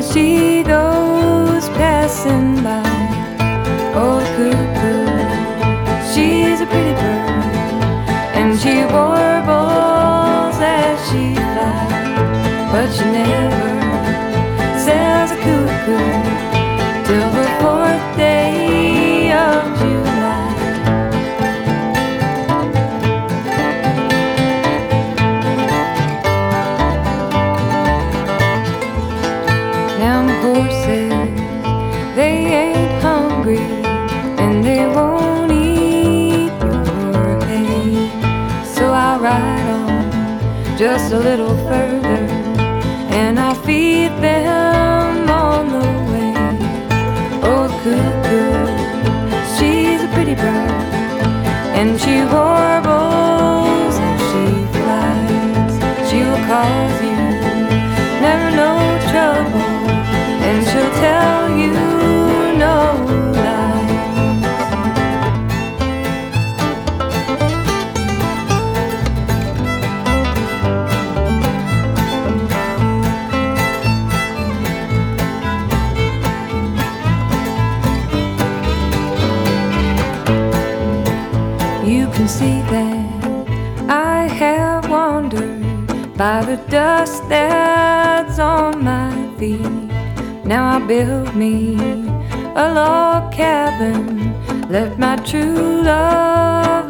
she goes passing by. Old cuckoo, she's a pretty bird, and she warbles as she flies, but she never sails a cuckoo till the 4th day of July. Them horses, they ain't hungry, and they won't eat your hay. So I'll ride on just a little further, and I'll feed them on the way. Old cuckoo, she's a pretty bird, and she warbles and she flies. She'll cause you never no trouble, and she'll tell you no lies. You can see that I have wandered by the dust that's on my feet. Now I build me a log cabin, left my true love